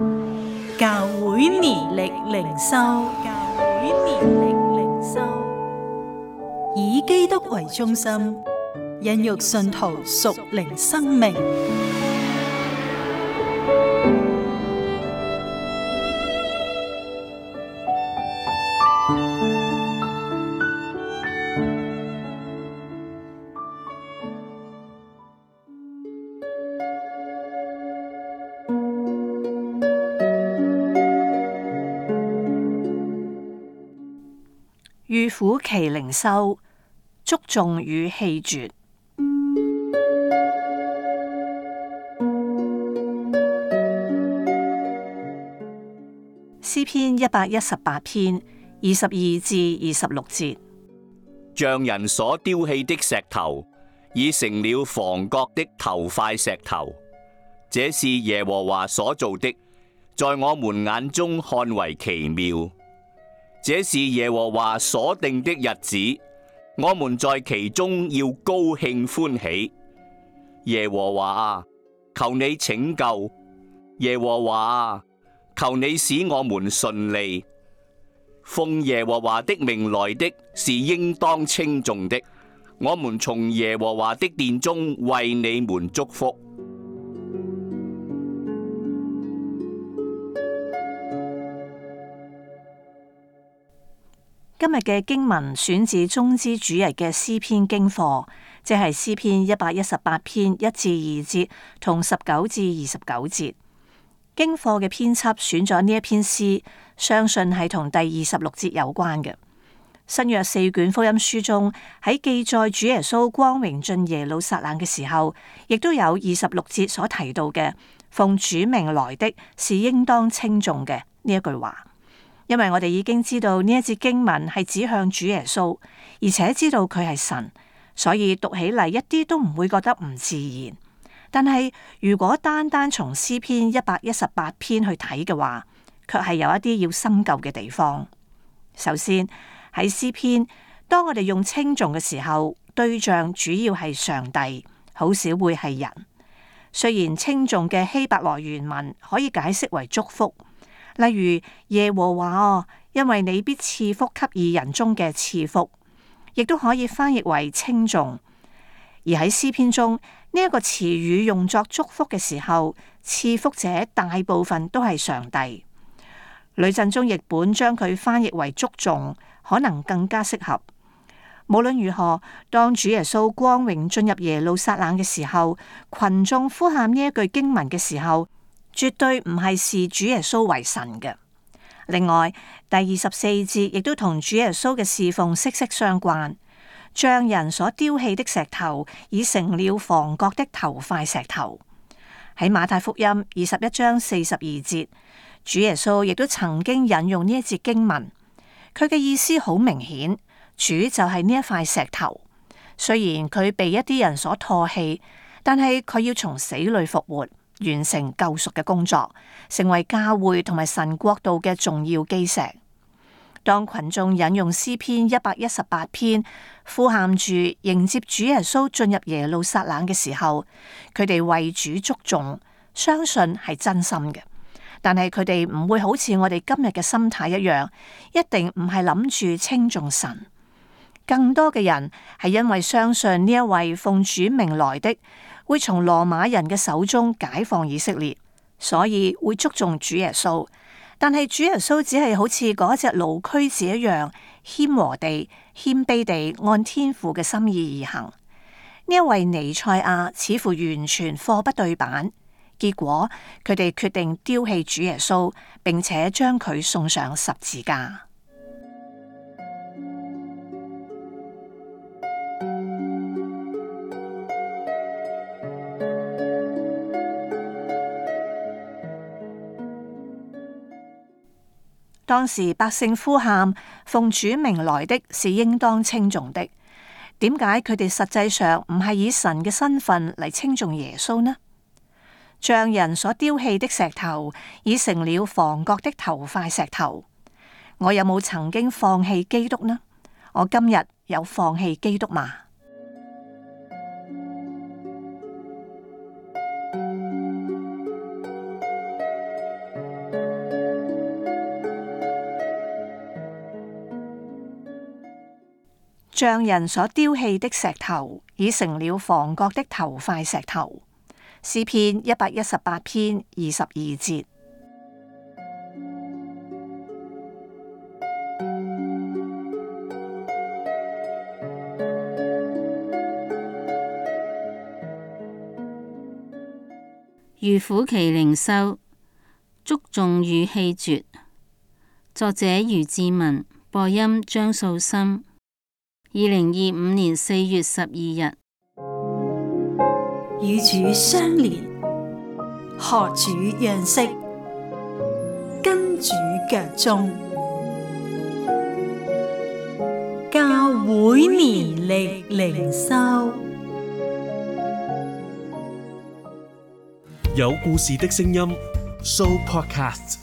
教會年曆靈修，以基督為中心，孕育信徒屬靈生命。 預苦期靈修，祝頌與棄絕。詩篇118篇22至26節。 像人所丟棄的石頭，已成了房角的頭塊石頭。這是耶和華所造的，在我們眼中看為奇妙。這是耶和華所定的日子，我們在其中要高興歡喜。耶和華啊，求你拯救；耶和華啊，求你使我們順利。奉耶和華的名來的是應當稱頌的，我們從耶和華的殿中為你們祝福。 今日嘅經文選自棕枝主日嘅詩篇經課，即係詩篇118篇1至2節同19至29節。經課嘅編輯選咗呢一篇詩，相信係同第26節有關嘅。新約4卷福音書中喺記載主耶穌光榮進耶路撒冷嘅時候，亦都有26節所提到嘅奉主名來的是應當稱頌嘅呢一句話。因為我哋已經知道呢一節經文係指向主耶穌，而且知道佢係神，所以讀起嚟一啲都唔會覺得唔自然。但係如果單單從詩篇118篇去睇嘅話，卻係有一啲要深究嘅地方。首先喺詩篇，當我哋用稱頌嘅時候，對象主要係上帝，好少會係人。雖然稱頌嘅希伯來原文可以解釋為祝福。例如耶和華哦，因為你必賜福給義人中嘅賜福，亦都可以翻譯為稱頌。而喺詩篇中呢一個詞語用作祝福嘅時候，賜福者大部分都係上帝。呂振中譯本將佢翻譯為祝頌，可能更加適合。無論如何，當主耶穌光榮進入耶路撒冷嘅時候，群眾呼喊呢一句經文嘅時候，絕對唔係視主耶穌為神嘅。另外，第24節亦都同主耶穌嘅侍奉息息相關。像人所丟棄的石頭，已成了房角的頭塊石頭。喺馬太福音21章42節，主耶穌亦都曾經引用呢一節經文。佢嘅意思好明顯，主就係呢一塊石頭。雖然佢被一啲人所唾棄，但係佢要從死裏復活，完成救贖嘅工作，成為教會同埋神國度嘅重要基石。當群眾引用詩篇118篇，呼喊住迎接主耶穌進入耶路撒冷嘅時候，佢哋為主祝頌，相信係真心嘅。但係佢哋唔會好似我哋今日嘅心態一樣，一定唔係諗住稱頌神。更多嘅人係因為相信呢一位奉主名來的，會從羅馬人嘅手中解放以色列，所以會祝頌主耶穌。但係主耶穌只係好似嗰隻驢駒子一樣，謙和地、謙卑地按天父嘅心意而行。呢一位彌賽亞似乎完全貨不對版，結果佢哋決定丟棄主耶穌，並且將佢送上十字架。當時百姓呼喊奉主名來的是應當稱頌的，點解佢哋實際上唔係以神嘅身份嚟稱頌耶穌呢？像人所丟棄的石頭，已成了房角的頭塊石頭。我有冇曾經放棄基督呢？我今日有放棄基督嗎？ 匠人所丟棄的石頭，已成了房角的頭塊石頭。詩篇118篇22節。 如虎麒靈獸，祝頌與棄絕。作者余志文，播音張素心。2025年4月12日。 與主相連，學主樣式，跟主腳蹤，教會年曆靈修。 有故事的聲音 ，Show Podcast。